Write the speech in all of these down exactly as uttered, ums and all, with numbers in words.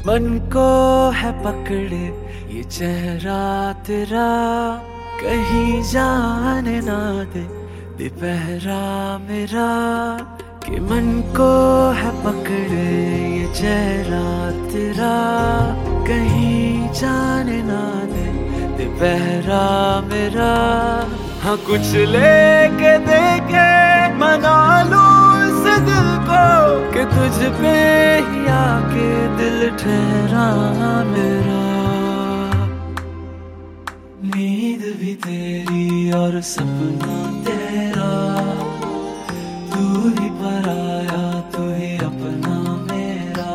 मन को है पकड़े ये चेहरा तेरा, कहीं जाने ना दे दे पहरा मेरा। कि मन को है पकड़े ये चेहरा तेरा, कहीं जाने ना दे दे पहरा मेरा। हाँ कुछ लेके देखे मना लूं इस दिल को, कि तुझ पे ही आके दिल ठहरा मेरा। नींद भी तेरी और सपना तेरा, तू ही पराया तू ही अपना मेरा।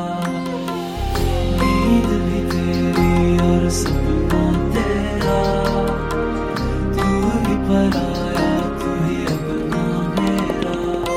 नींद भी तेरी और सपना तेरा, तू ही पराया तू ही अपना मेरा।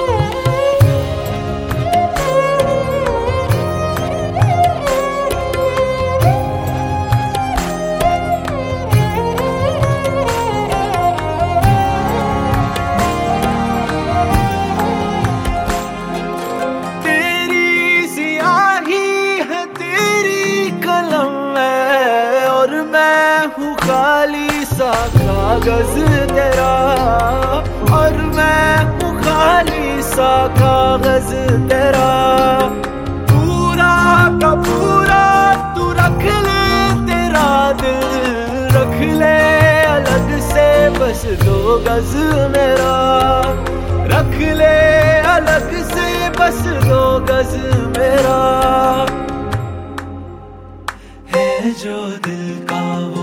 तेरी सियाही है तेरी कलम है, और मैं हूँ खाली सा कागज तेरा। और मैं हूँ खाली सा कागज तेरा। पूरा का पूरा तू रख ले तेरा दिल, रख ले अलग से बस दो गज मेरा। रख ले अलग से बस दो गज मेरा। है जो दिल का वो